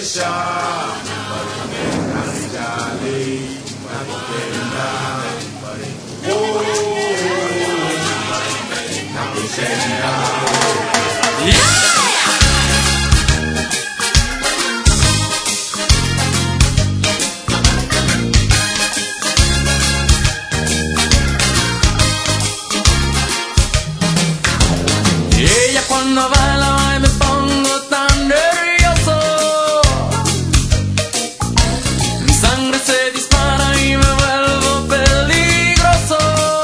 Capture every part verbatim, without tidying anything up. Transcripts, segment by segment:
Ella cuando baila me pongo tan nervioso, mi sangre se dispara y me vuelvo peligroso.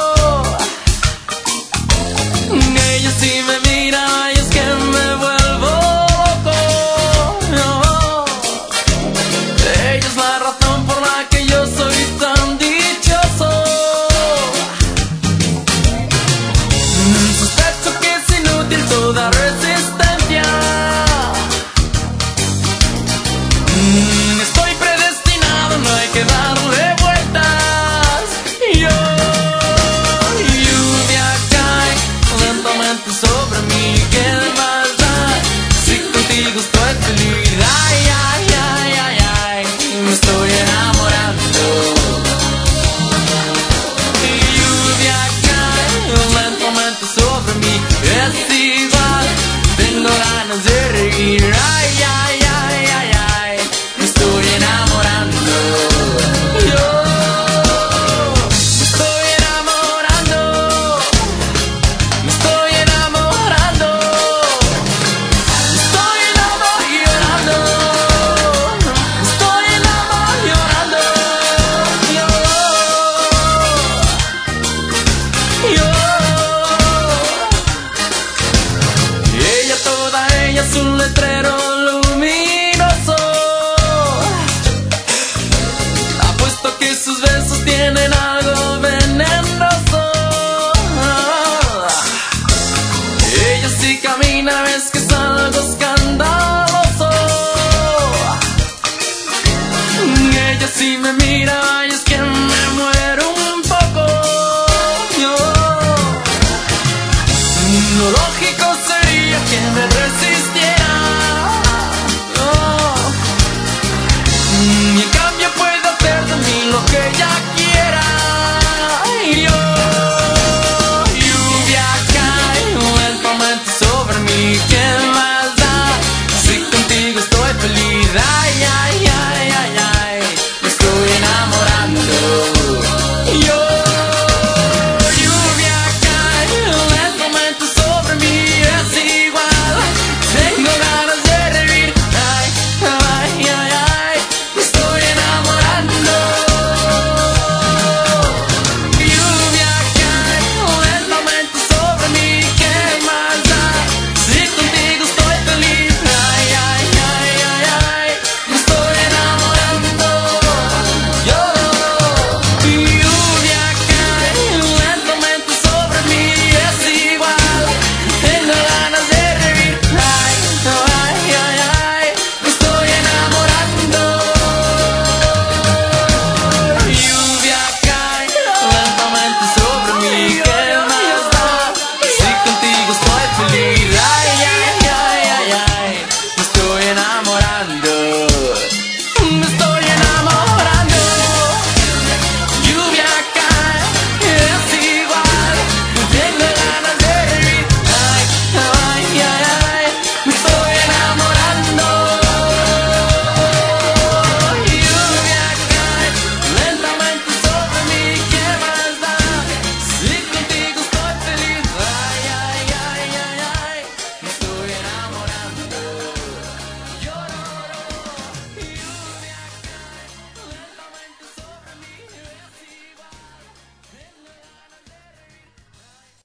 Ella sí me mira y es que me vuelvo loco. No. Ella es la razón por la que yo soy tan dichoso. Sospecho que es inútil toda resistencia. Mm, Estoy predestinado, no hay que darle vueltas. Yo, lluvia cae lentamente sobre mí. ¿Qué más da si contigo estoy feliz? Ay, ay, ay, ay, ay, me estoy enamorando. Lluvia cae lentamente sobre mí. Es igual, tengo ganas de reír. Ay, ay, ay, ay, ay, me estoy enamorando. Yo me estoy enamorando. Me estoy enamorando. Me estoy enamorando. Me estoy enamorando. Yo, yo. Ella, toda ella es un letrero luminoso. Apuesto que sus besos tienen algo venenoso. Ella sí camina, ves que es algo escandaloso. Ella sí me mira y es que me muero un poco. Yo, lo lógico sería que me